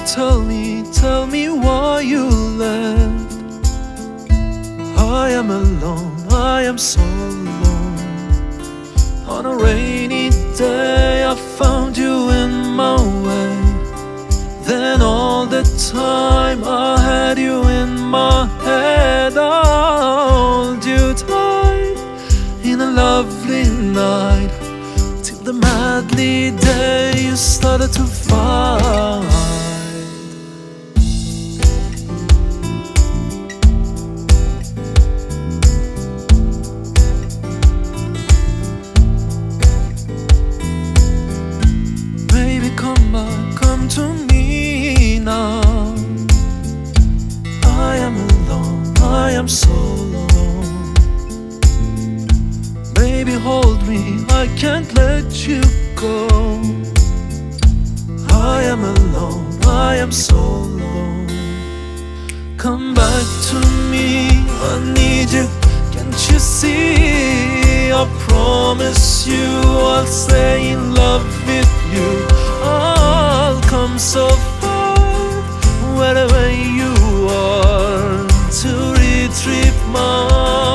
tell me why you left. I am alone, I am so alone. On a rainy day I found you in my way. Then all the time I had you in my head. I held you tight in a lovely night, till the madly day you started to fight. Baby, come back, come to me now. I am alone, I am so alone. Baby, hold me, I can't let you go. I am alone, I am so alone. Come back to me, I need you, can't you see? I promise you I'll stay in love with you. I'll come so far, wherever you are, to retrieve my